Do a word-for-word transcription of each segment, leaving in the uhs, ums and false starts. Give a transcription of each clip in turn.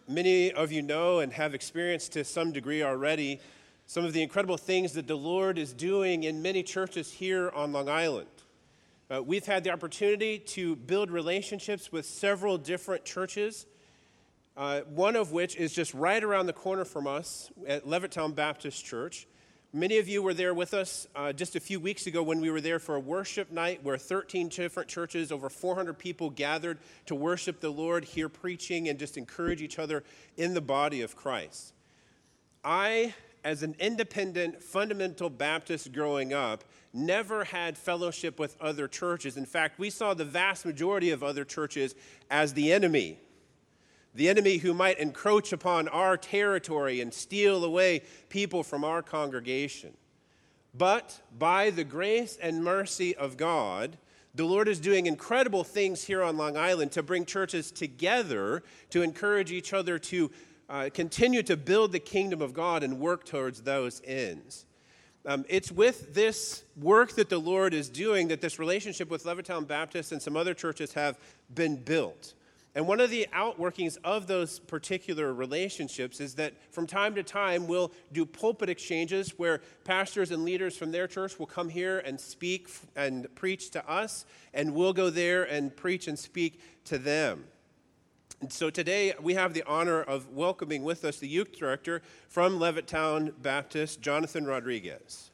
Many of you know and have experienced to some degree already some of the incredible things that the Lord is doing in many churches here on Long Island. Uh, we've had the opportunity to build relationships with several different churches, uh, one of which is just right around the corner from us at Levittown Baptist Church. Many of you were there with us uh, just a few weeks ago when we were there for a worship night where thirteen different churches, over four hundred people gathered to worship the Lord, hear preaching, and just encourage each other in the body of Christ. I, as an independent fundamental Baptist growing up, never had fellowship with other churches. In fact, we saw the vast majority of other churches as the enemy. The enemy who might encroach upon our territory and steal away people from our congregation. But by the grace and mercy of God, the Lord is doing incredible things here on Long Island to bring churches together, to encourage each other to uh, continue to build the kingdom of God and work towards those ends. Um, it's with this work that the Lord is doing that this relationship with Levittown Baptist and some other churches have been built. And one of the outworkings of those particular relationships is that from time to time we'll do pulpit exchanges where pastors and leaders from their church will come here and speak and preach to us, and we'll go there and preach and speak to them. And so today we have the honor of welcoming with us the youth director from Levittown Baptist, Jonathan Rodriguez.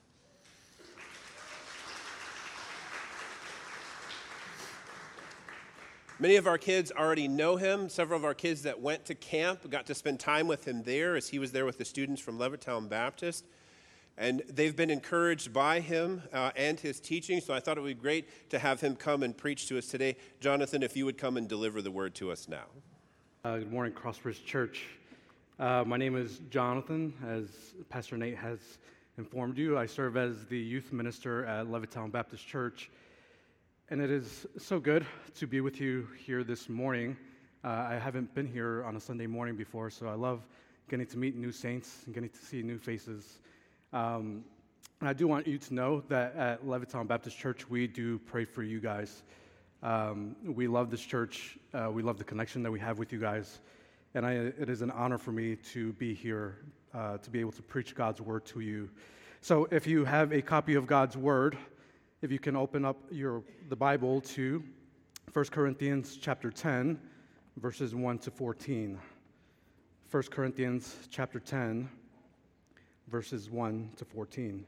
Many of our kids already know him. Several of our kids that went to camp got to spend time with him there as he was there with the students from Levittown Baptist. And they've been encouraged by him uh, and his teaching, so I thought it would be great to have him come and preach to us today. Jonathan, if you would come and deliver the word to us now. Uh, good morning, Crossbridge Church. Uh, my name is Jonathan. As Pastor Nate has informed you, I serve as the youth minister at Levittown Baptist Church. And it is so good to be with you here this morning. Uh, I haven't been here on a Sunday morning before, so I love getting to meet new saints and getting to see new faces. Um, and I do want you to know that at Levittown Baptist Church, we do pray for you guys. Um, we love this church. Uh, we love the connection that we have with you guys. And I, it is an honor for me to be here, uh, to be able to preach God's word to you. So if you have a copy of God's word, if you can open up your the Bible to First Corinthians chapter ten, verses one to fourteen. First Corinthians chapter ten, verses one to fourteen.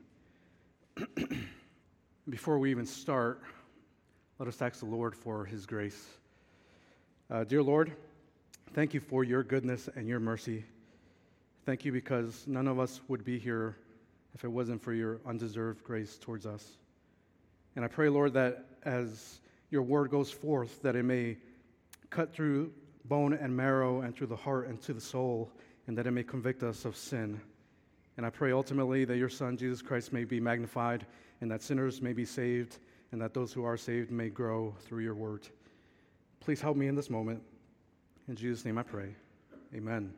Before we even start, let us ask the Lord for his grace. Uh, dear Lord, thank you for your goodness and your mercy. Thank you because none of us would be here if it wasn't for your undeserved grace towards us. And I pray, Lord, that as your word goes forth, that it may cut through bone and marrow and through the heart and to the soul, and that it may convict us of sin. And I pray ultimately that your Son, Jesus Christ, may be magnified, and that sinners may be saved, and that those who are saved may grow through your word. Please help me in this moment. In Jesus' name I pray. Amen.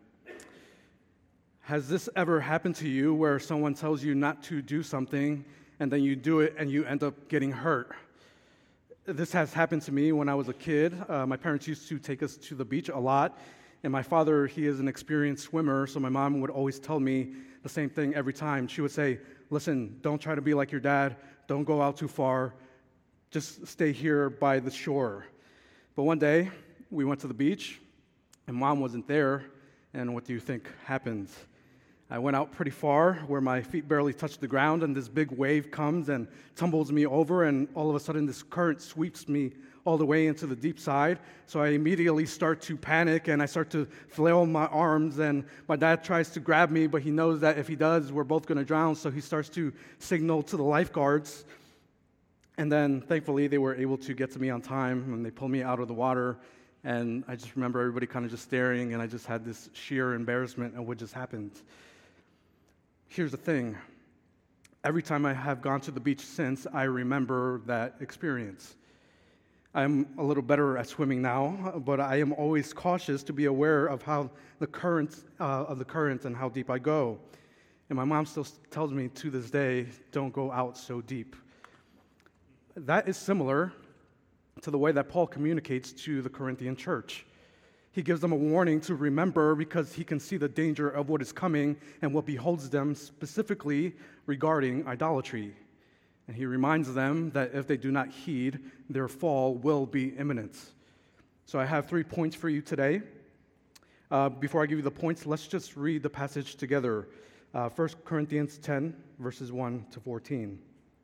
Has this ever happened to you where someone tells you not to do something, and then you do it and you end up getting hurt? This has happened to me when I was a kid. Uh, my parents used to take us to the beach a lot, and my father, he is an experienced swimmer, so my mom would always tell me the same thing every time. She would say, listen, don't try to be like your dad, don't go out too far, just stay here by the shore. But one day, we went to the beach, and mom wasn't there, and what do you think happened? I went out pretty far where my feet barely touched the ground, and this big wave comes and tumbles me over, and all of a sudden this current sweeps me all the way into the deep side. So I immediately start to panic, and I start to flail my arms, and my dad tries to grab me, but he knows that if he does, we're both going to drown, so he starts to signal to the lifeguards. And then, thankfully, they were able to get to me on time, and they pulled me out of the water, and I just remember everybody kind of just staring, and I just had this sheer embarrassment of what just happened. Here's the thing. Every time I have gone to the beach since, I remember that experience. I'm a little better at swimming now, but I am always cautious to be aware of how the current uh, of the current and how deep I go. And my mom still tells me to this day, don't go out so deep. That is similar to the way that Paul communicates to the Corinthian church. He gives them a warning to remember because he can see the danger of what is coming and what beholds them specifically regarding idolatry. And he reminds them that if they do not heed, their fall will be imminent. So I have three points for you today. Uh, before I give you the points, let's just read the passage together. Uh, First Corinthians ten, verses one to fourteen.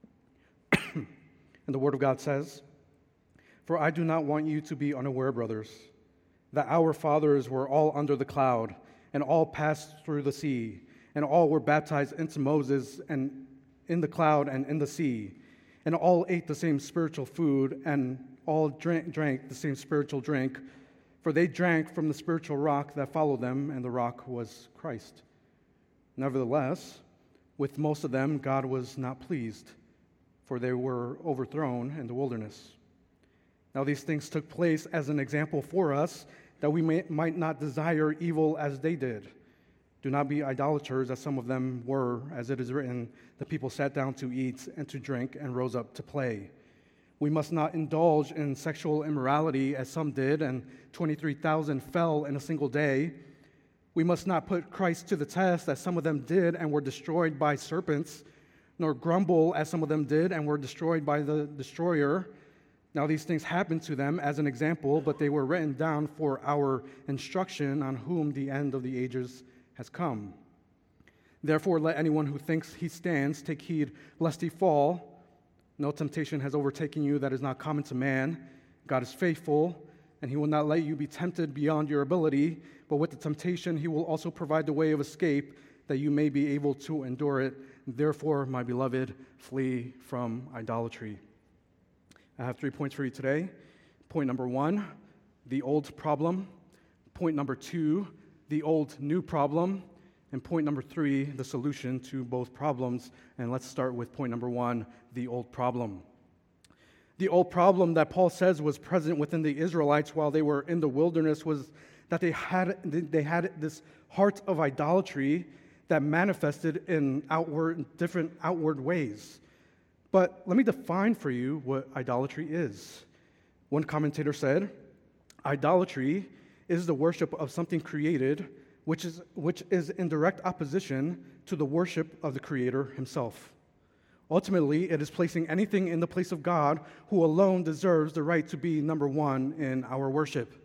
And the Word of God says, "For I do not want you to be unaware, brothers, that our fathers were all under the cloud, and all passed through the sea, and all were baptized into Moses and in the cloud and in the sea, and all ate the same spiritual food, and all drank, drank the same spiritual drink, for they drank from the spiritual rock that followed them, and the rock was Christ. Nevertheless, with most of them God was not pleased, for they were overthrown in the wilderness. Now these things took place as an example for us, that we may, might not desire evil as they did. Do not be idolaters, as some of them were, as it is written, the people sat down to eat and to drink and rose up to play. We must not indulge in sexual immorality, as some did, and twenty-three thousand fell in a single day. We must not put Christ to the test, as some of them did and were destroyed by serpents, nor grumble, as some of them did and were destroyed by the destroyer. Now these things happened to them as an example, but they were written down for our instruction, on whom the end of the ages has come. Therefore, let anyone who thinks he stands take heed lest he fall. No temptation has overtaken you that is not common to man. God is faithful, and he will not let you be tempted beyond your ability, but with the temptation he will also provide the way of escape, that you may be able to endure it. Therefore, my beloved, flee from idolatry." I have three points for you today. Point number one, the old problem. Point number two, the old new problem. And point number three, the solution to both problems. And let's start with point number one, the old problem. The old problem that Paul says was present within the Israelites while they were in the wilderness was that they had, they had this heart of idolatry that manifested in outward, different outward ways. But let me define for you what idolatry is. One commentator said, "Idolatry is the worship of something created, which is, which is in direct opposition to the worship of the Creator himself. Ultimately, it is placing anything in the place of God, who alone deserves the right to be number one in our worship.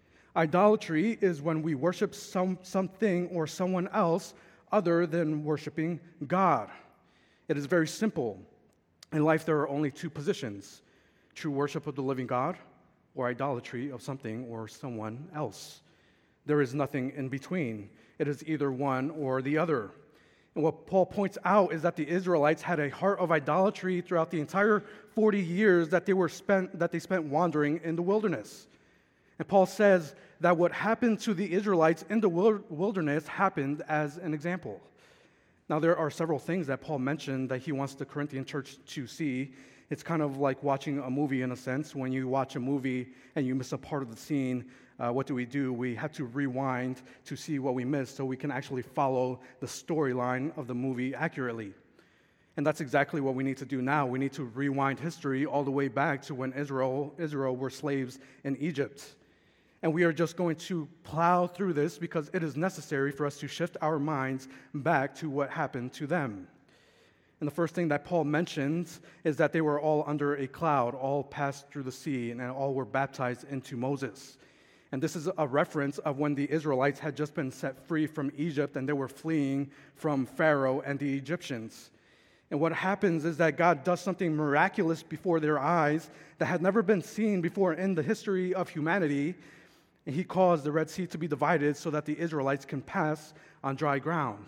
Idolatry is when we worship some, something or someone else other than worshiping God. It is very simple. In life, there are only two positions: true worship of the living God, or idolatry of something or someone else. There is nothing in between. It is either one or the other. And what Paul points out is that the Israelites had a heart of idolatry throughout the entire forty years that they were spent that they spent wandering in the wilderness. And Paul says that what happened to the Israelites in the wilderness happened as an example. Now, there are several things that Paul mentioned that he wants the Corinthian church to see. It's kind of like watching a movie in a sense. When you watch a movie and you miss a part of the scene, uh, what do we do? We have to rewind to see what we missed so we can actually follow the storyline of the movie accurately. And that's exactly what we need to do now. We need to rewind history all the way back to when Israel, Israel were slaves in Egypt. And we are just going to plow through this because it is necessary for us to shift our minds back to what happened to them. And the first thing that Paul mentions is that they were all under a cloud, all passed through the sea, and all were baptized into Moses. And this is a reference of when the Israelites had just been set free from Egypt and they were fleeing from Pharaoh and the Egyptians. And what happens is that God does something miraculous before their eyes that had never been seen before in the history of humanity. And he caused the Red Sea to be divided so that the Israelites can pass on dry ground.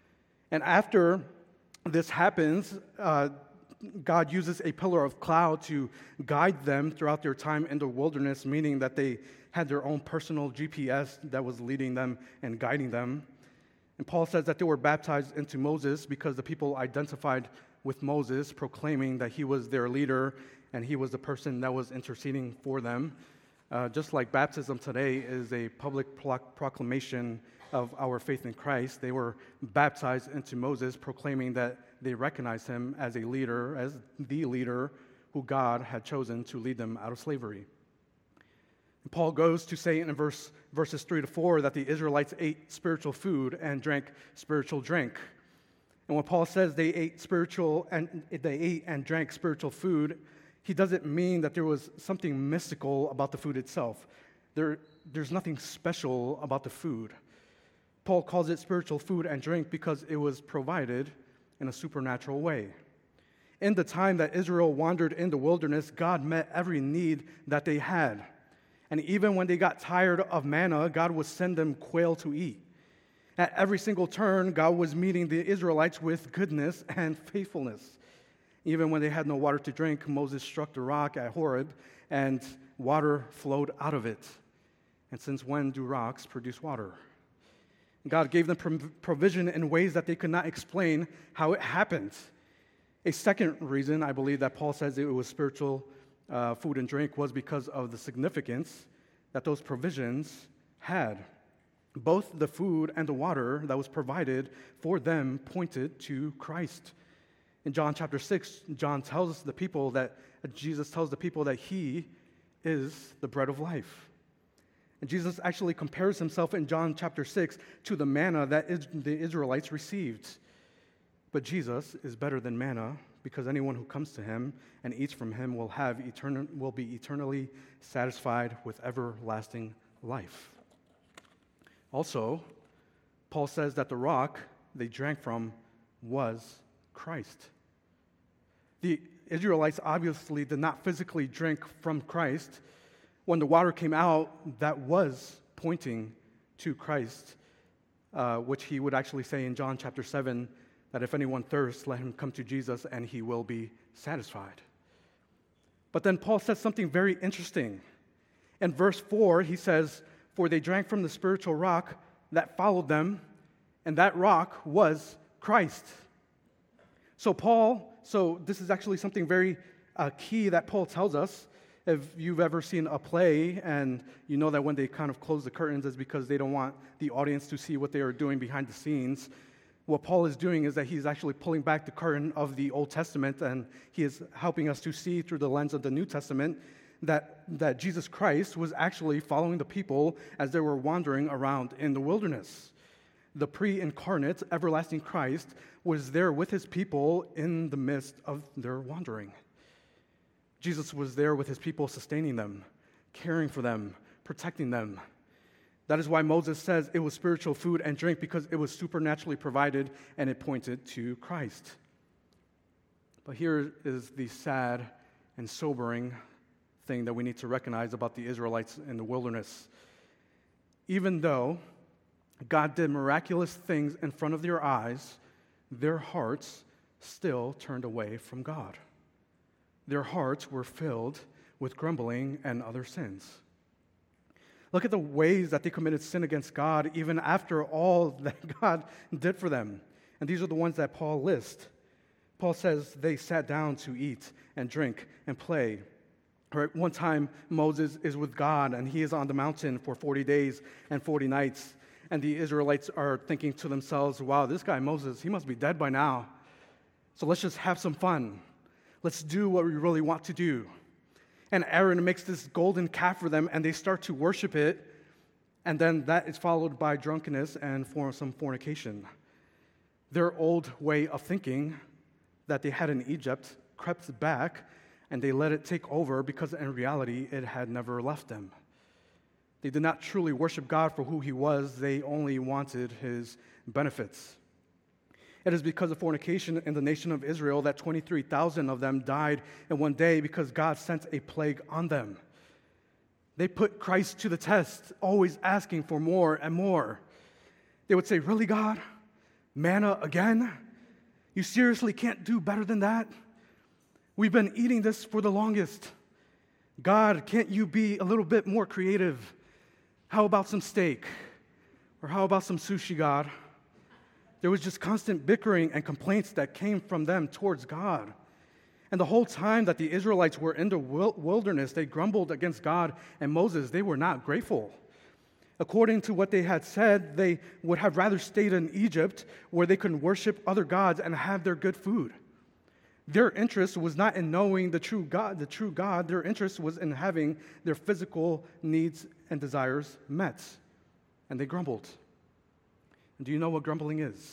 And after this happens, uh, God uses a pillar of cloud to guide them throughout their time in the wilderness, meaning that they had their own personal G P S that was leading them and guiding them. And Paul says that they were baptized into Moses because the people identified with Moses, proclaiming that he was their leader and he was the person that was interceding for them. Uh, just like baptism today is a public pro- proclamation of our faith in Christ, they were baptized into Moses, proclaiming that they recognized him as a leader, as the leader who God had chosen to lead them out of slavery. And Paul goes to say in verse, verses three to four that the Israelites ate spiritual food and drank spiritual drink. And when Paul says they ate spiritual and they ate and drank spiritual food, he doesn't mean that there was something mystical about the food itself. There, there's nothing special about the food. Paul calls it spiritual food and drink because it was provided in a supernatural way. In the time that Israel wandered in the wilderness, God met every need that they had. And even when they got tired of manna, God would send them quail to eat. At every single turn, God was meeting the Israelites with goodness and faithfulness. Even when they had no water to drink, Moses struck the rock at Horeb, and water flowed out of it. And since when do rocks produce water? God gave them provision in ways that they could not explain how it happened. A second reason, I believe, that Paul says it was spiritual uh, food and drink was because of the significance that those provisions had. Both the food and the water that was provided for them pointed to Christ. In John chapter six, John tells the people that, Jesus tells the people that he is the bread of life. And Jesus actually compares himself in John chapter six to the manna that is, the Israelites received. But Jesus is better than manna because anyone who comes to him and eats from him will have eternal, will be eternally satisfied with everlasting life. Also, Paul says that the rock they drank from was Christ. The Israelites obviously did not physically drink from Christ. When the water came out, that was pointing to Christ, uh, which he would actually say in John chapter seven, that if anyone thirsts, let him come to Jesus and he will be satisfied. But then Paul says something very interesting. In verse four, he says, "For they drank from the spiritual rock that followed them, and that rock was Christ." So Paul, so this is actually something very uh, key that Paul tells us. If you've ever seen a play and you know that when they kind of close the curtains, it's because they don't want the audience to see what they are doing behind the scenes. What Paul is doing is that he's actually pulling back the curtain of the Old Testament, and he is helping us to see through the lens of the New Testament that, that Jesus Christ was actually following the people as they were wandering around in the wilderness. The pre-incarnate, everlasting Christ was there with his people in the midst of their wandering. Jesus was there with his people, sustaining them, caring for them, protecting them. That is why Moses says it was spiritual food and drink, because it was supernaturally provided and it pointed to Christ. But here is the sad and sobering thing that we need to recognize about the Israelites in the wilderness. Even though God did miraculous things in front of their eyes, their hearts still turned away from God. Their hearts were filled with grumbling and other sins. Look at the ways that they committed sin against God even after all that God did for them. And these are the ones that Paul lists. Paul says they sat down to eat and drink and play. Right? One time, Moses is with God, and he is on the mountain for forty days and forty nights. And the Israelites are thinking to themselves, wow, this guy Moses, he must be dead by now. So let's just have some fun. Let's do what we really want to do. And Aaron makes this golden calf for them, and they start to worship it. And then that is followed by drunkenness and for some fornication. Their old way of thinking that they had in Egypt crept back, and they let it take over because in reality it had never left them. They did not truly worship God for who he was. They only wanted his benefits. It is because of fornication in the nation of Israel that twenty-three thousand of them died in one day because God sent a plague on them. They put Christ to the test, always asking for more and more. They would say, really, God? Manna again? You seriously can't do better than that? We've been eating this for the longest. God, can't you be a little bit more creative? How about some steak? Or how about some sushi, God? There was just constant bickering and complaints that came from them towards God. And the whole time that the Israelites were in the wilderness, they grumbled against God and Moses. They were not grateful. According to what they had said, they would have rather stayed in Egypt where they could worship other gods and have their good food. Their interest was not in knowing the true God, the true God. Their interest was in having their physical needs and desires met. And they grumbled. And do you know what grumbling is?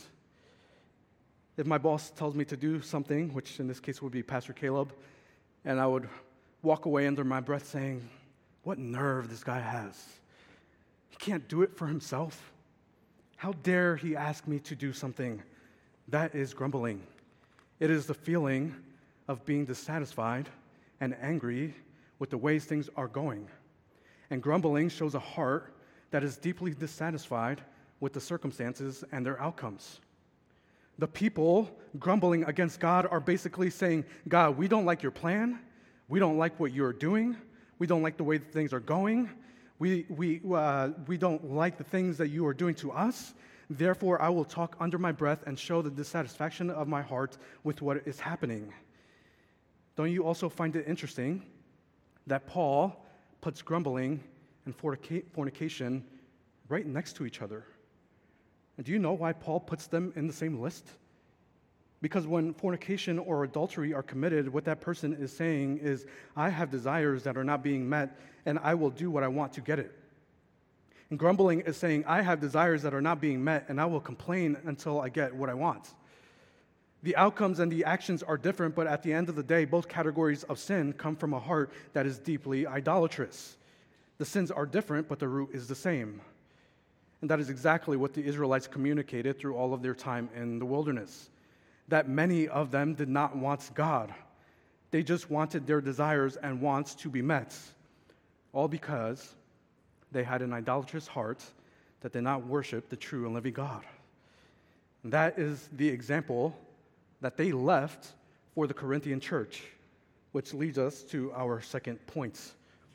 If my boss tells me to do something, which in this case would be Pastor Caleb, and I would walk away under my breath saying, what nerve this guy has. He can't do it for himself. How dare he ask me to do something? That is grumbling. It is the feeling of being dissatisfied and angry with the ways things are going. And grumbling shows a heart that is deeply dissatisfied with the circumstances and their outcomes. The people grumbling against God are basically saying, God, we don't like your plan. We don't like what you're doing. We don't like the way things are going. We, we, uh, we don't like the things that you are doing to us. Therefore, I will talk under my breath and show the dissatisfaction of my heart with what is happening. Don't you also find it interesting that Paul puts grumbling and fornication right next to each other? And do you know why Paul puts them in the same list? Because when fornication or adultery are committed, what that person is saying is, I have desires that are not being met, and I will do what I want to get it. And grumbling is saying, I have desires that are not being met, and I will complain until I get what I want. The outcomes and the actions are different, but at the end of the day, both categories of sin come from a heart that is deeply idolatrous. The sins are different, but the root is the same. And that is exactly what the Israelites communicated through all of their time in the wilderness. That many of them did not want God. They just wanted their desires and wants to be met. All because they had an idolatrous heart that did not worship the true and living God. And that is the example that they left for the Corinthian church, which leads us to our second point.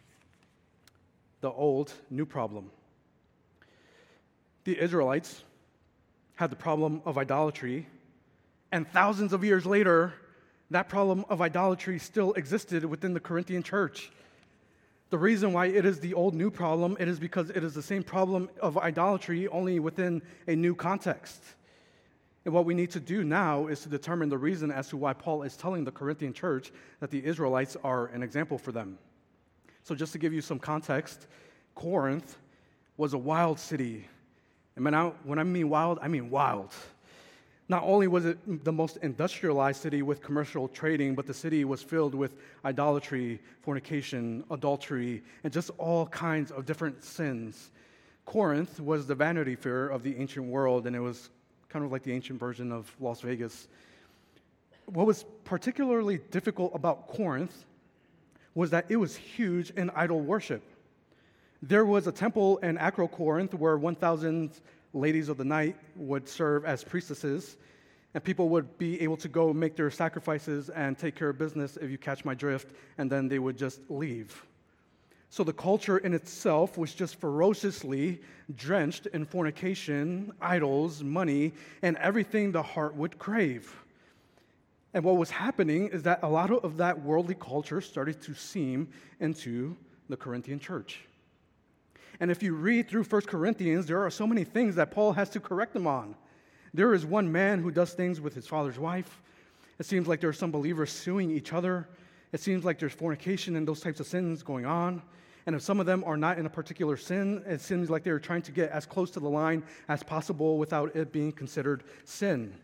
The old, new problem. The Israelites had the problem of idolatry, and thousands of years later, that problem of idolatry still existed within the Corinthian church. The reason why it is the old new problem, it is because it is the same problem of idolatry, only within a new context. And what we need to do now is to determine the reason as to why Paul is telling the Corinthian church that the Israelites are an example for them. So just to give you some context, Corinth was a wild city. And when I, when I mean wild, I mean wild. Not only was it the most industrialized city with commercial trading, but the city was filled with idolatry, fornication, adultery, and just all kinds of different sins. Corinth was the Vanity Fair of the ancient world, and it was kind of like the ancient version of Las Vegas. What was particularly difficult about Corinth was that it was huge in idol worship. There was a temple in Acrocorinth where one thousand ladies of the night would serve as priestesses, and people would be able to go make their sacrifices and take care of business, if you catch my drift, and then they would just leave. So the culture in itself was just ferociously drenched in fornication, idols, money, and everything the heart would crave. And what was happening is that a lot of that worldly culture started to seep into the Corinthian church. And if you read through First Corinthians, there are so many things that Paul has to correct them on. There is one man who does things with his father's wife. It seems like there are some believers suing each other. It seems like there's fornication and those types of sins going on. And if some of them are not in a particular sin, it seems like they're trying to get as close to the line as possible without it being considered sin.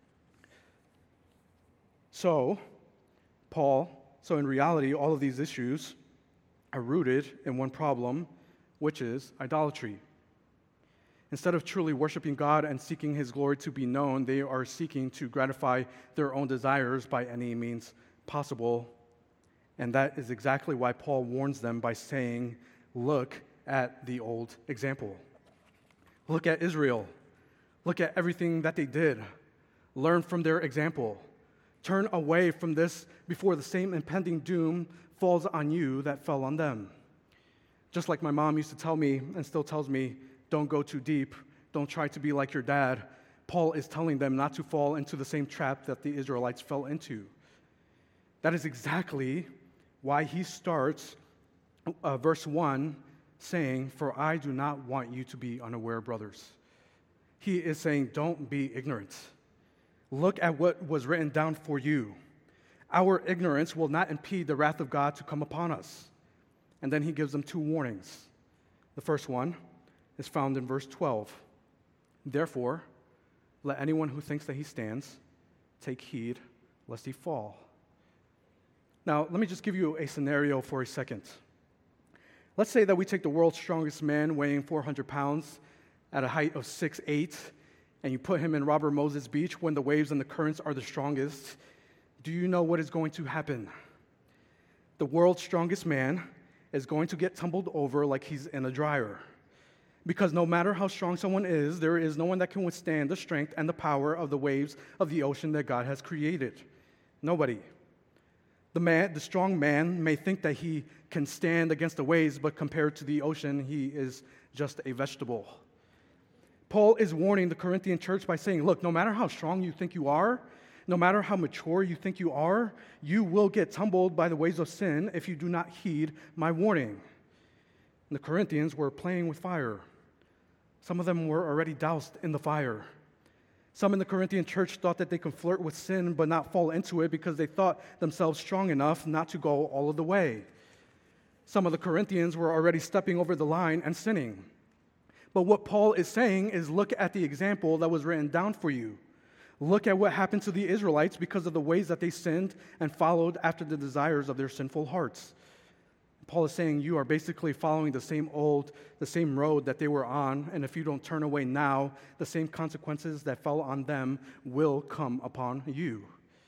So, Paul, so in reality, all of these issues are rooted in one problem, which is idolatry. Instead of truly worshiping God and seeking His glory to be known, they are seeking to gratify their own desires by any means possible. And that is exactly why Paul warns them by saying, look at the old example. Look at Israel. Look at everything that they did. Learn from their example. Turn away from this before the same impending doom falls on you that fell on them. Just like my mom used to tell me, and still tells me, don't go too deep, don't try to be like your dad. Paul is telling them not to fall into the same trap that the Israelites fell into. That is exactly why he starts uh, verse one saying, for I do not want you to be unaware, brothers. He is saying, don't be ignorant. Look at what was written down for you. Our ignorance will not impede the wrath of God to come upon us. And then he gives them two warnings. The first one is found in verse twelve. Therefore, let anyone who thinks that he stands take heed lest he fall. Now, let me just give you a scenario for a second. Let's say that we take the world's strongest man weighing four hundred pounds at a height of six foot eight, and you put him in Robert Moses Beach when the waves and the currents are the strongest. Do you know what is going to happen? The world's strongest man is going to get tumbled over like he's in a dryer. Because no matter how strong someone is, there is no one that can withstand the strength and the power of the waves of the ocean that God has created. Nobody. The man, the strong man may think that he can stand against the waves, but compared to the ocean, he is just a vegetable. Paul is warning the Corinthian church by saying, look, no matter how strong you think you are, no matter how mature you think you are, you will get tumbled by the waves of sin if you do not heed my warning. And the Corinthians were playing with fire. Some of them were already doused in the fire. Some in the Corinthian church thought that they could flirt with sin but not fall into it because they thought themselves strong enough not to go all of the way. Some of the Corinthians were already stepping over the line and sinning. But what Paul is saying is look at the example that was written down for you. Look at what happened to the Israelites because of the ways that they sinned and followed after the desires of their sinful hearts. Paul is saying you are basically following the same old, the same road that they were on, and if you don't turn away now, the same consequences that fell on them will come upon you.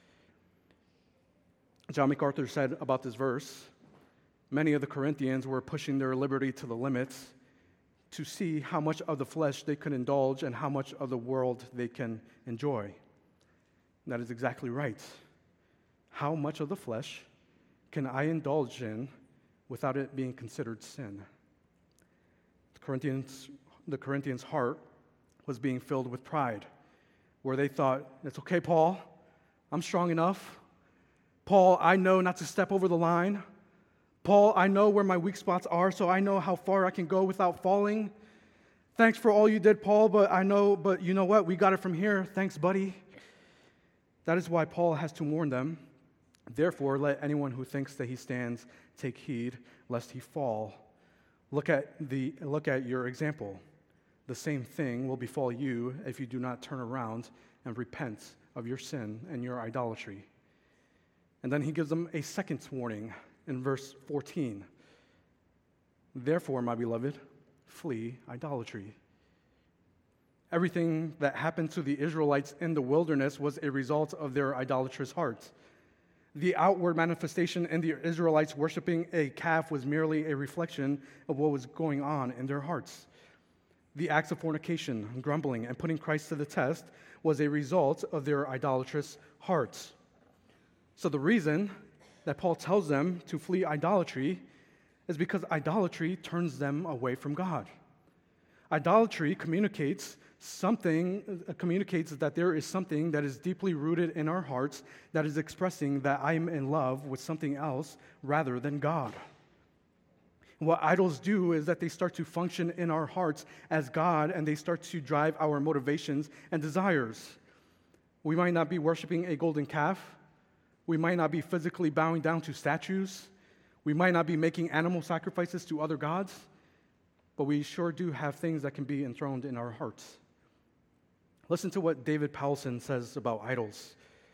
John MacArthur said about this verse, many of the Corinthians were pushing their liberty to the limits to see how much of the flesh they could indulge and how much of the world they can enjoy. And that is exactly right. How much of the flesh can I indulge in without it being considered sin? The Corinthians, the Corinthians' heart was being filled with pride, where they thought, it's okay, Paul, I'm strong enough. Paul, I know not to step over the line. Paul, I know where my weak spots are, so I know how far I can go without falling. Thanks for all you did, Paul, but I know, but you know what? We got it from here. Thanks, buddy. That is why Paul has to warn them. Therefore, let anyone who thinks that he stands take heed lest he fall. Look at the look at your example. The same thing will befall you if you do not turn around and repent of your sin and your idolatry. And then he gives them a second warning in verse fourteen. Therefore, my beloved, flee idolatry. Everything that happened to the Israelites in the wilderness was a result of their idolatrous hearts. The outward manifestation in the Israelites worshiping a calf was merely a reflection of what was going on in their hearts. The acts of fornication, grumbling, and putting Christ to the test was a result of their idolatrous hearts. So the reason that Paul tells them to flee idolatry is because idolatry turns them away from God. Idolatry communicates something, uh, communicates that there is something that is deeply rooted in our hearts that is expressing that I am in love with something else rather than God. What idols do is that they start to function in our hearts as God, and they start to drive our motivations and desires. We might not be worshiping a golden calf. We might not be physically bowing down to statues. We might not be making animal sacrifices to other gods, but we sure do have things that can be enthroned in our hearts. Listen to what David Powelson says about idols.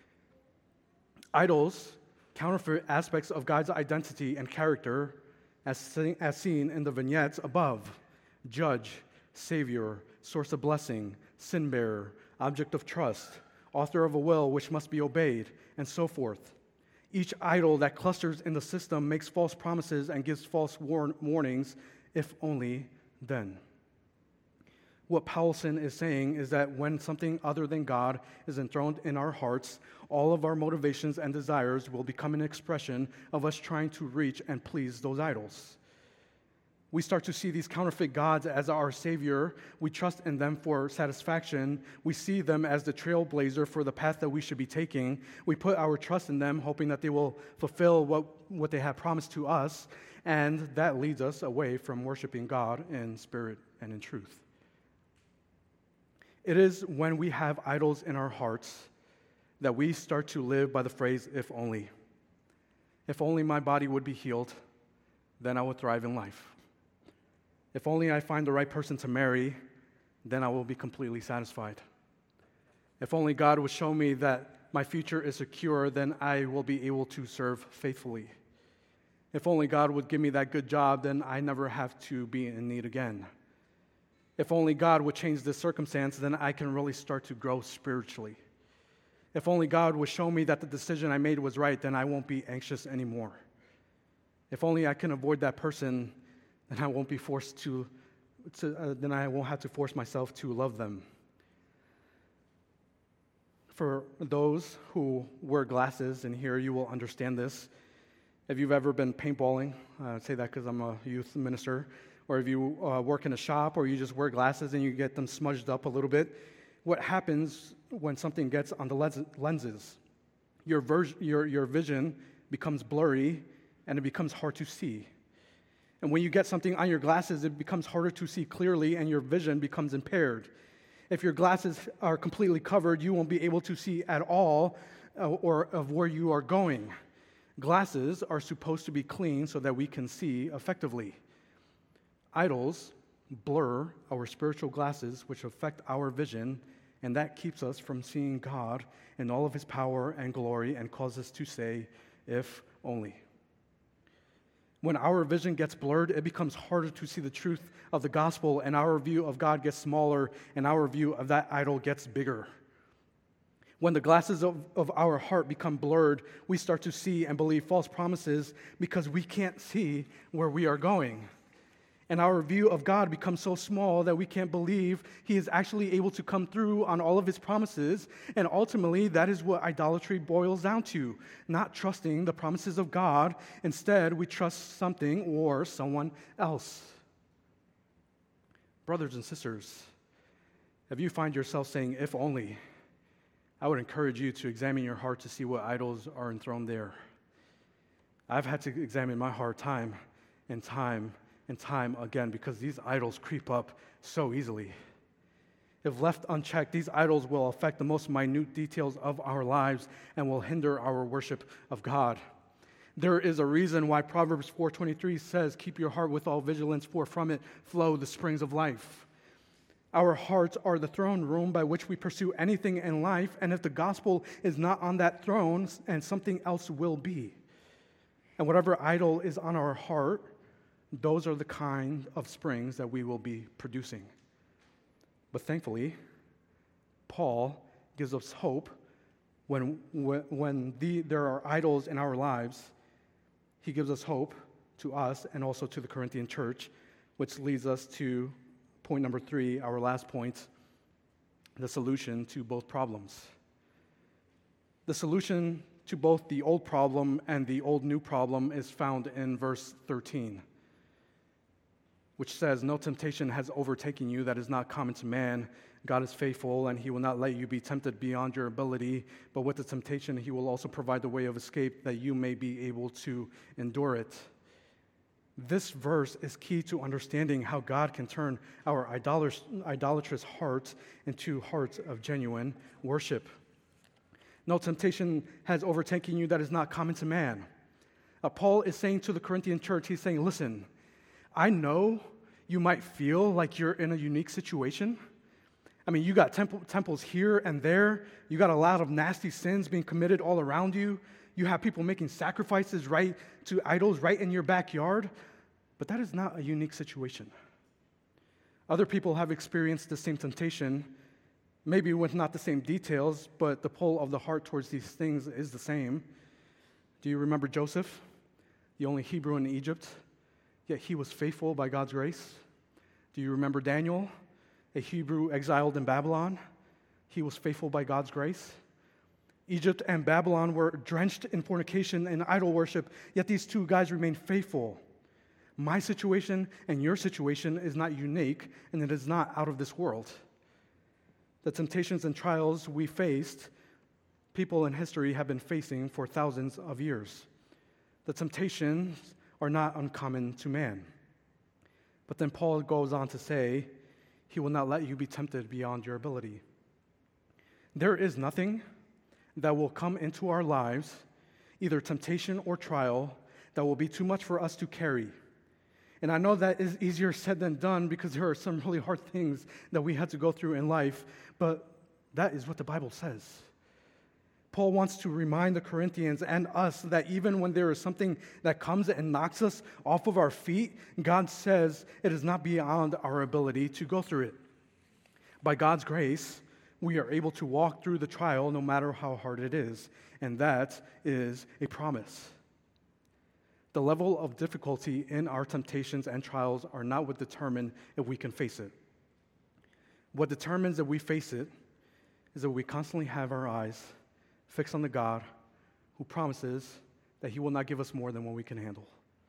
Idols counterfeit aspects of God's identity and character as seen, as seen in the vignettes above: judge, savior, source of blessing, sin bearer, object of trust, author of a will which must be obeyed, and so forth. Each idol that clusters in the system makes false promises and gives false war- warnings, if only then. What Powelson is saying is that when something other than God is enthroned in our hearts, all of our motivations and desires will become an expression of us trying to reach and please those idols. We start to see these counterfeit gods as our savior. We trust in them for satisfaction. We see them as the trailblazer for the path that we should be taking. We put our trust in them, hoping that they will fulfill what, what they have promised to us, and that leads us away from worshiping God in spirit and in truth. It is when we have idols in our hearts that we start to live by the phrase, if only. If only my body would be healed, then I would thrive in life. If only I find the right person to marry, then I will be completely satisfied. If only God would show me that my future is secure, then I will be able to serve faithfully. If only God would give me that good job, then I never have to be in need again. If only God would change this circumstance, then I can really start to grow spiritually. If only God would show me that the decision I made was right, then I won't be anxious anymore. If only I can avoid that person, then I won't be forced to, to uh, then I won't have to force myself to love them. For those who wear glasses, and here you will understand this, if you've ever been paintballing, uh, I say that because I'm a youth minister, or if you uh, work in a shop, or you just wear glasses and you get them smudged up a little bit, what happens when something gets on the lens- lenses? Your, ver- your, your vision becomes blurry, and it becomes hard to see. And when you get something on your glasses, it becomes harder to see clearly, and your vision becomes impaired. If your glasses are completely covered, you won't be able to see at all uh, or of where you are going. Glasses are supposed to be clean so that we can see effectively. Idols blur our spiritual glasses, which affect our vision, and that keeps us from seeing God in all of his power and glory and causes us to say, if only. When our vision gets blurred, it becomes harder to see the truth of the gospel, and our view of God gets smaller, and our view of that idol gets bigger. When the glasses of, of our heart become blurred, we start to see and believe false promises because we can't see where we are going. And our view of God becomes so small that we can't believe he is actually able to come through on all of his promises. And ultimately, that is what idolatry boils down to, not trusting the promises of God. Instead, we trust something or someone else. Brothers and sisters, if you find yourself saying, if only, I would encourage you to examine your heart to see what idols are enthroned there. I've had to examine my heart time and time and time again because these idols creep up so easily. If left unchecked, these idols will affect the most minute details of our lives and will hinder our worship of God. There is a reason why Proverbs four twenty-three says, keep your heart with all vigilance, for from it flow the springs of life. Our hearts are the throne room by which we pursue anything in life, and if the gospel is not on that throne, and something else will be. And whatever idol is on our heart, those are the kind of springs that we will be producing. But thankfully, Paul gives us hope when, when the, there are idols in our lives. He gives us hope to us and also to the Corinthian church, which leads us to point number three, our last point, the solution to both problems. The solution to both the old problem and the old new problem is found in verse thirteen, which says, no temptation has overtaken you that is not common to man. God is faithful, and he will not let you be tempted beyond your ability, but with the temptation, he will also provide the way of escape that you may be able to endure it. This verse is key to understanding how God can turn our idolatrous hearts into hearts of genuine worship. No temptation has overtaken you that is not common to man. Uh, Paul is saying to the Corinthian church, he's saying, listen, I know you might feel like you're in a unique situation. I mean, you got temple, temples here and there. You got a lot of nasty sins being committed all around you. You have people making sacrifices right to idols right in your backyard. But that is not a unique situation. Other people have experienced the same temptation, maybe with not the same details, but the pull of the heart towards these things is the same. Do you remember Joseph, the only Hebrew in Egypt? Yet he was faithful by God's grace. Do you remember Daniel, a Hebrew exiled in Babylon? He was faithful by God's grace. Egypt and Babylon were drenched in fornication and idol worship, yet these two guys remained faithful. My situation and your situation is not unique, and it is not out of this world. The temptations and trials we faced, people in history have been facing for thousands of years. The temptations are not uncommon to man. But then Paul goes on to say, he will not let you be tempted beyond your ability. There is nothing that will come into our lives, either temptation or trial, that will be too much for us to carry. And I know that is easier said than done because there are some really hard things that we had to go through in life, but that is what the Bible says. Paul wants to remind the Corinthians and us that even when there is something that comes and knocks us off of our feet, God says it is not beyond our ability to go through it. By God's grace, we are able to walk through the trial no matter how hard it is, and that is a promise. The level of difficulty in our temptations and trials are not what determine if we can face it. What determines if we face it is that we constantly have our eyes fixed on the God who promises that he will not give us more than what we can handle.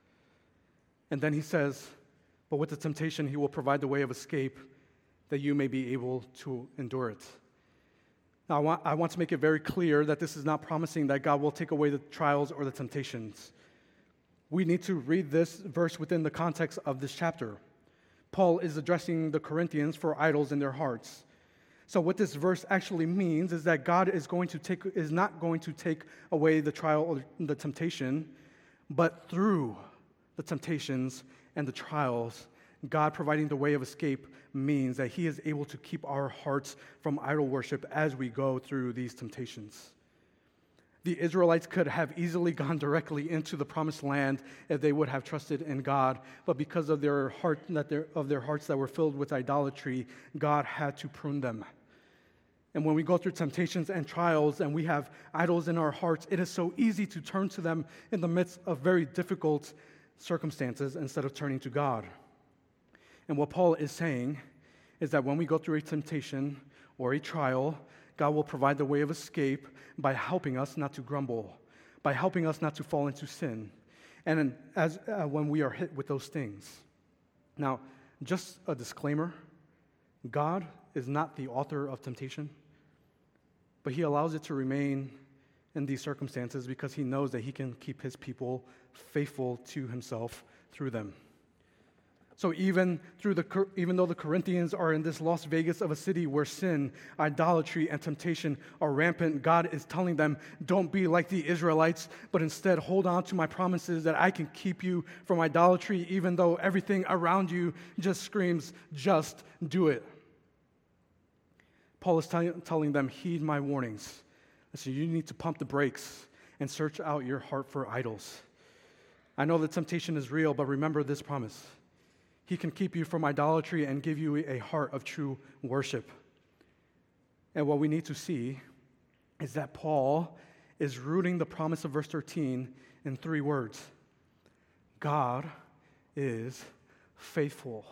And then he says, but with the temptation, he will provide the way of escape that you may be able to endure it. Now, I want, I want to make it very clear that this is not promising that God will take away the trials or the temptations. We need to read this verse within the context of this chapter. Paul is addressing the Corinthians for idols in their hearts. So what this verse actually means is that God is going to take is not going to take away the trial or the temptation, but through the temptations and the trials, God providing the way of escape means that he is able to keep our hearts from idol worship as we go through these temptations. The Israelites could have easily gone directly into the promised land if they would have trusted in God, but because of their heart, that their, of their hearts that were filled with idolatry, God had to prune them. And when we go through temptations and trials and we have idols in our hearts, it is so easy to turn to them in the midst of very difficult circumstances instead of turning to God. And what Paul is saying is that when we go through a temptation or a trial, God will provide the way of escape by helping us not to grumble, by helping us not to fall into sin, and as uh, when we are hit with those things. Now, just a disclaimer, God is not the author of temptation, but he allows it to remain in these circumstances because he knows that he can keep his people faithful to himself through them. So even through the even though the Corinthians are in this Las Vegas of a city where sin, idolatry, and temptation are rampant, God is telling them, don't be like the Israelites, but instead hold on to my promises that I can keep you from idolatry, even though everything around you just screams, just do it. Paul is tell, telling them, heed my warnings. So you need to pump the brakes and search out your heart for idols. I know that temptation is real, but remember this promise. He can keep you from idolatry and give you a heart of true worship. And what we need to see is that Paul is rooting the promise of verse thirteen in three words. God is faithful.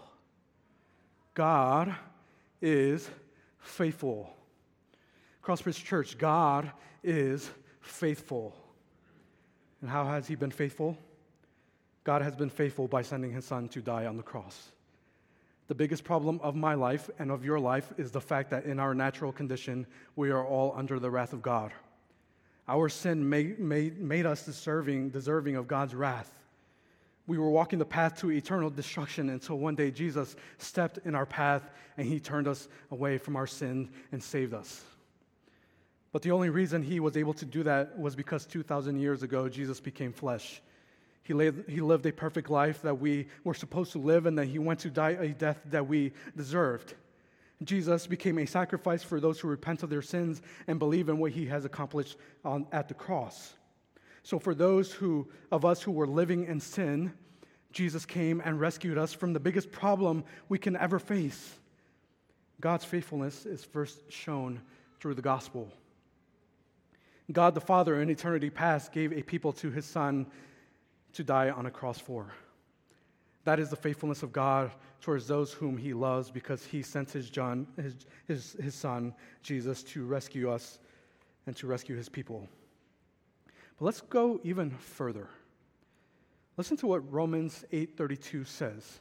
God is faithful. Crossbridge Church, God is faithful. And how has he been faithful? God has been faithful by sending his son to die on the cross. The biggest problem of my life and of your life is the fact that in our natural condition, we are all under the wrath of God. Our sin made, made, made us deserving, deserving of God's wrath. We were walking the path to eternal destruction until one day Jesus stepped in our path and he turned us away from our sin and saved us. But the only reason he was able to do that was because two thousand years ago, Jesus became flesh. He lived, he lived a perfect life that we were supposed to live, and that he went to die a death that we deserved. Jesus became a sacrifice for those who repent of their sins and believe in what he has accomplished on, at the cross. So for those who of us who were living in sin, Jesus came and rescued us from the biggest problem we can ever face. God's faithfulness is first shown through the gospel. God the Father in eternity past gave a people to his Son to die on a cross for. That is the faithfulness of God towards those whom he loves, because he sent his, John, his, his, his son, Jesus, to rescue us and to rescue his people. But let's go even further. Listen to what Romans eight thirty-two says.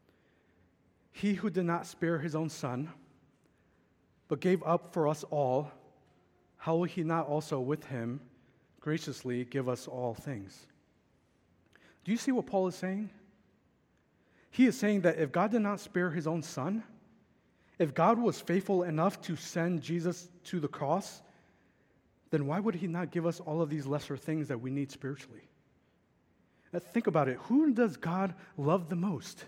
He who did not spare his own son, but gave up for us all, how will he not also with him graciously give us all things? Do you see what Paul is saying? He is saying that if God did not spare his own son, if God was faithful enough to send Jesus to the cross, then why would he not give us all of these lesser things that we need spiritually? Uh, Think about it. Who does God love the most?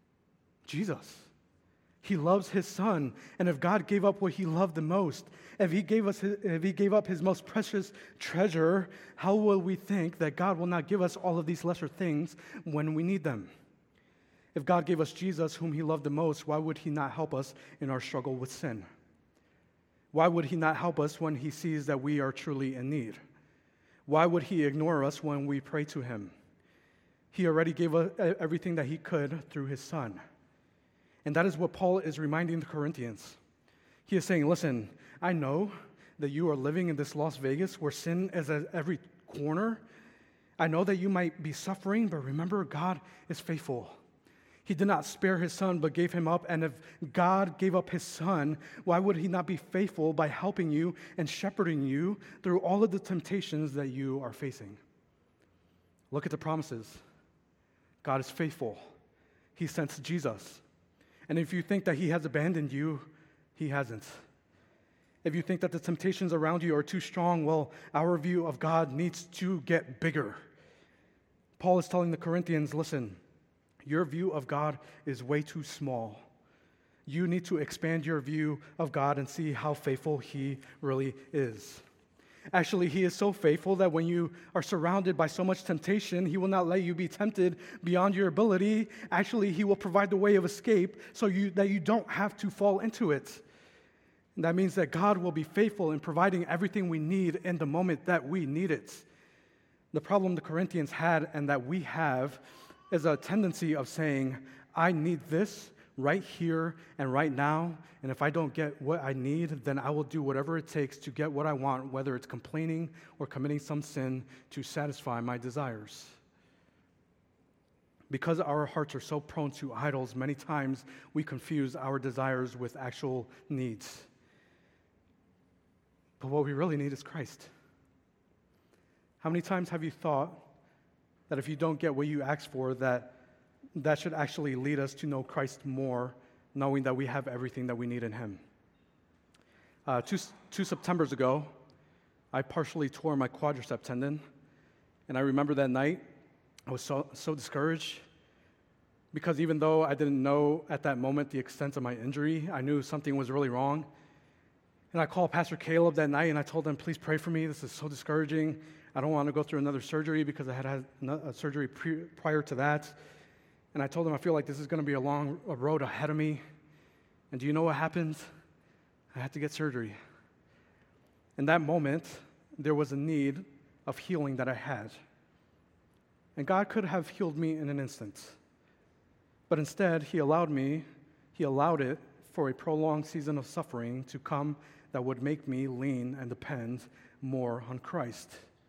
Jesus. He loves his son. And if God gave up what he loved the most, if he gave us his, if he gave up his most precious treasure, how will we think that God will not give us all of these lesser things when we need them? If God gave us Jesus, whom he loved the most, why would he not help us in our struggle with sin? Why would he not help us when he sees that we are truly in need? Why would he ignore us when we pray to him? He already gave us everything that he could through his son. And that is what Paul is reminding the Corinthians. He is saying, listen, I know that you are living in this Las Vegas where sin is at every corner. I know that you might be suffering, but remember, God is faithful. He did not spare his son, but gave him up. And if God gave up his son, why would he not be faithful by helping you and shepherding you through all of the temptations that you are facing? Look at the promises. God is faithful. He sent Jesus. And if you think that he has abandoned you, he hasn't. If you think that the temptations around you are too strong, well, our view of God needs to get bigger. Paul is telling the Corinthians, listen, your view of God is way too small. You need to expand your view of God and see how faithful he really is. Actually, he is so faithful that when you are surrounded by so much temptation, he will not let you be tempted beyond your ability. Actually, he will provide the way of escape so you, that you don't have to fall into it. And that means that God will be faithful in providing everything we need in the moment that we need it. The problem the Corinthians had and that we have is a tendency of saying, I need this right here and right now, and if I don't get what I need, then I will do whatever it takes to get what I want, whether it's complaining or committing some sin to satisfy my desires. Because our hearts are so prone to idols, many times we confuse our desires with actual needs. But what we really need is Christ. How many times have you thought that if you don't get what you ask for, that that should actually lead us to know Christ more, knowing that we have everything that we need in him? Uh, two, two Septembers ago, I partially tore my quadricep tendon, and I remember that night, I was so, so discouraged, because even though I didn't know at that moment the extent of my injury, I knew something was really wrong. And I called Pastor Caleb that night, and I told him, please pray for me. This is so discouraging. I don't want to go through another surgery because I had had a surgery pre- prior to that. And I told him, I feel like this is going to be a long a road ahead of me. And do you know what happened? I had to get surgery. In that moment, there was a need of healing that I had. And God could have healed me in an instant. But instead, he allowed me, he allowed it for a prolonged season of suffering to come that would make me lean and depend more on Christ.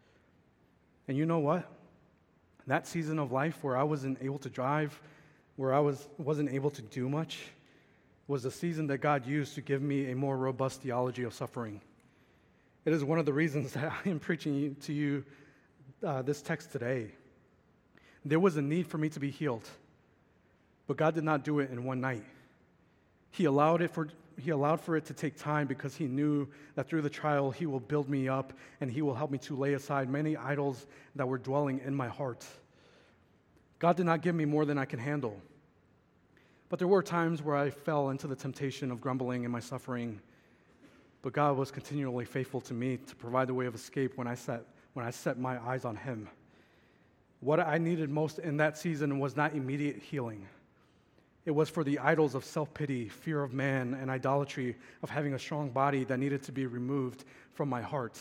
And you know what? That season of life where I wasn't able to drive, where I was, wasn't able to do much, was a season that God used to give me a more robust theology of suffering. It is one of the reasons that I am preaching to you uh, this text today. There was a need for me to be healed, but God did not do it in one night. He allowed it for He allowed for it to take time because he knew that through the trial, he will build me up and he will help me to lay aside many idols that were dwelling in my heart. God did not give me more than I can handle. But there were times where I fell into the temptation of grumbling in my suffering. But God was continually faithful to me to provide the way of escape when I set, when I set my eyes on him. What I needed most in that season was not immediate healing. It was for the idols of self-pity, fear of man, and idolatry of having a strong body that needed to be removed from my heart.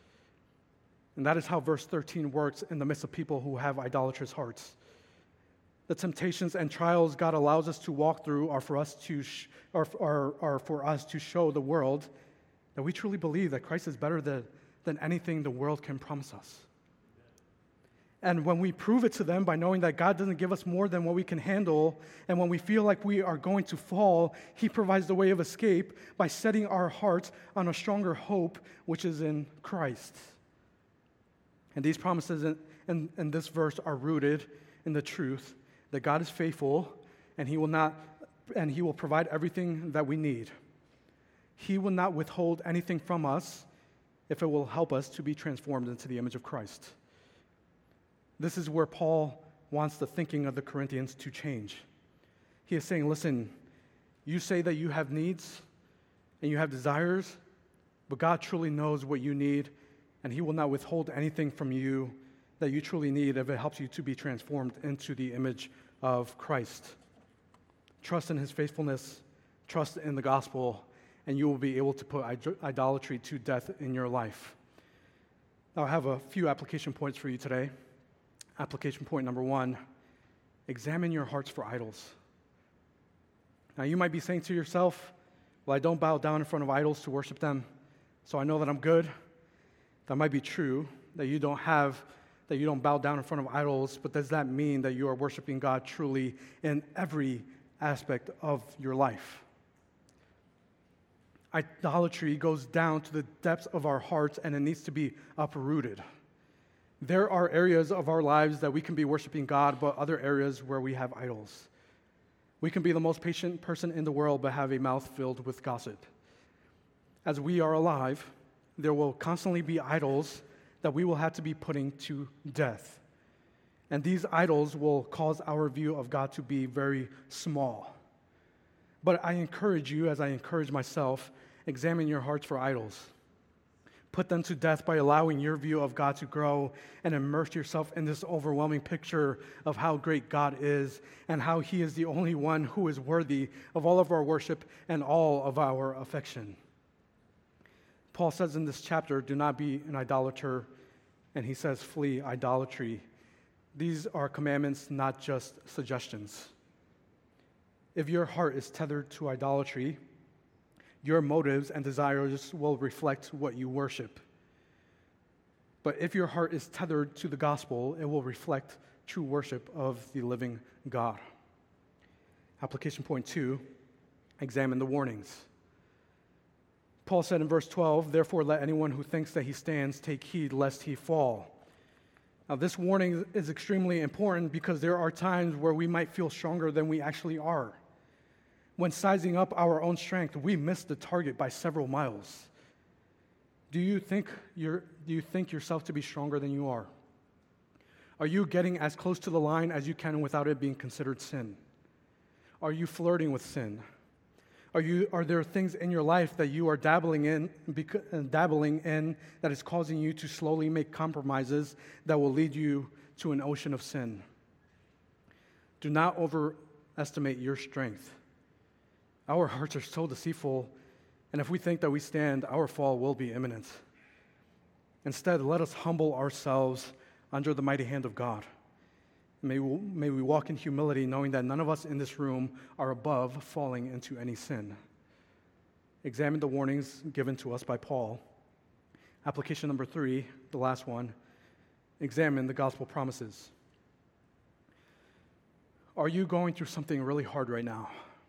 And that is how verse thirteen works in the midst of people who have idolatrous hearts. The temptations and trials God allows us to walk through are for us to sh- are, are, are for us to show the world that we truly believe that Christ is better than, than anything the world can promise us. And when we prove it to them by knowing that God doesn't give us more than what we can handle, and when we feel like we are going to fall, he provides the way of escape by setting our hearts on a stronger hope, which is in Christ. And these promises in, in, in this verse are rooted in the truth that God is faithful, and he will not, and he will provide everything that we need. He will not withhold anything from us if it will help us to be transformed into the image of Christ. This is where Paul wants the thinking of the Corinthians to change. He is saying, listen, you say that you have needs and you have desires, but God truly knows what you need, and he will not withhold anything from you that you truly need if it helps you to be transformed into the image of Christ. Trust in his faithfulness, trust in the gospel, and you will be able to put idolatry to death in your life. Now, I have a few application points for you today. Application point number one, examine your hearts for idols. Now, you might be saying to yourself, well, I don't bow down in front of idols to worship them, so I know that I'm good. That might be true, that you don't have, that you don't bow down in front of idols, but does that mean that you are worshiping God truly in every aspect of your life? Idolatry goes down to the depths of our hearts, and it needs to be uprooted. There are areas of our lives that we can be worshiping God, but other areas where we have idols. We can be the most patient person in the world, but have a mouth filled with gossip. As we are alive, there will constantly be idols that we will have to be putting to death. And these idols will cause our view of God to be very small. But I encourage you, as I encourage myself, examine your hearts for idols. Put them to death by allowing your view of God to grow, and immerse yourself in this overwhelming picture of how great God is and how he is the only one who is worthy of all of our worship and all of our affection. Paul says in this chapter, do not be an idolater, and he says, flee idolatry. These are commandments, not just suggestions. If your heart is tethered to idolatry, your motives and desires will reflect what you worship. But if your heart is tethered to the gospel, it will reflect true worship of the living God. Application point two, examine the warnings. Paul said in verse twelve, therefore let anyone who thinks that he stands take heed lest he fall. Now this warning is extremely important because there are times where we might feel stronger than we actually are. When sizing up our own strength, we miss the target by several miles. Do you think you're, do you think yourself to be stronger than you are? Are you getting as close to the line as you can without it being considered sin? Are you flirting with sin? Are you, are there things in your life that you are dabbling in, dabbling in that is causing you to slowly make compromises that will lead you to an ocean of sin? Do not overestimate your strength. Our hearts are so deceitful, and if we think that we stand, our fall will be imminent. Instead, let us humble ourselves under the mighty hand of God. May we, may we walk in humility, knowing that none of us in this room are above falling into any sin. Examine the warnings given to us by Paul. Application number three, the last one, examine the gospel promises. Are you going through something really hard right now?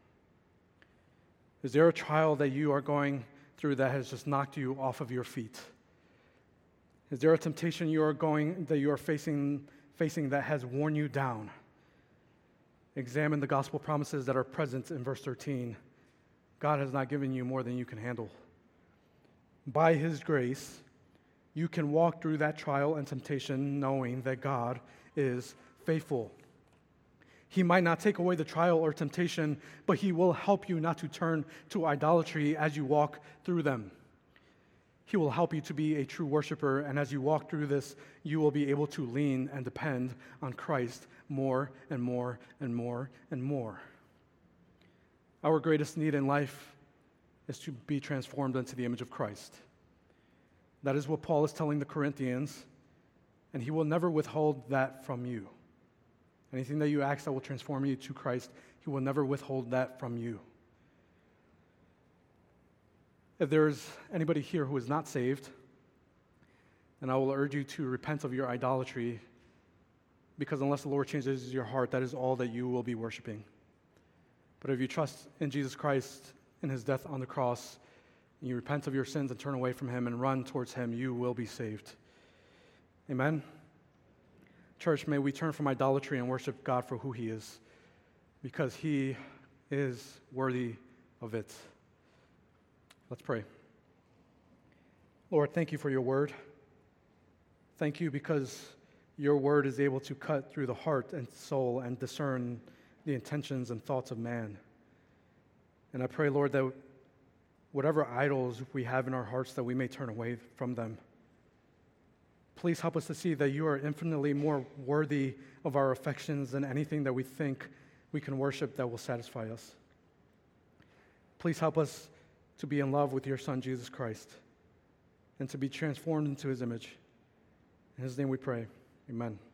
Is there a trial that you are going through that has just knocked you off of your feet? Is there a temptation you are going that you are facing facing that has worn you down? Examine the gospel promises that are present in verse thirteen. God has not given you more than you can handle. By his grace, you can walk through that trial and temptation knowing that God is faithful. He might not take away the trial or temptation, but he will help you not to turn to idolatry as you walk through them. He will help you to be a true worshiper, and as you walk through this, you will be able to lean and depend on Christ more and more and more and more. Our greatest need in life is to be transformed into the image of Christ. That is what Paul is telling the Corinthians, and he will never withhold that from you. Anything that you ask that will transform you to Christ, he will never withhold that from you. If there's anybody here who is not saved, then I will urge you to repent of your idolatry, because unless the Lord changes your heart, that is all that you will be worshiping. But if you trust in Jesus Christ and his death on the cross, and you repent of your sins and turn away from him and run towards him, you will be saved. Amen? Church, may we turn from idolatry and worship God for who he is, because he is worthy of it. Let's pray. Lord, thank you for your word. Thank you because your word is able to cut through the heart and soul and discern the intentions and thoughts of man. And I pray, Lord, that whatever idols we have in our hearts, that we may turn away from them. Please help us to see that you are infinitely more worthy of our affections than anything that we think we can worship that will satisfy us. Please help us to be in love with your Son, Jesus Christ, and to be transformed into his image. In his name we pray. Amen.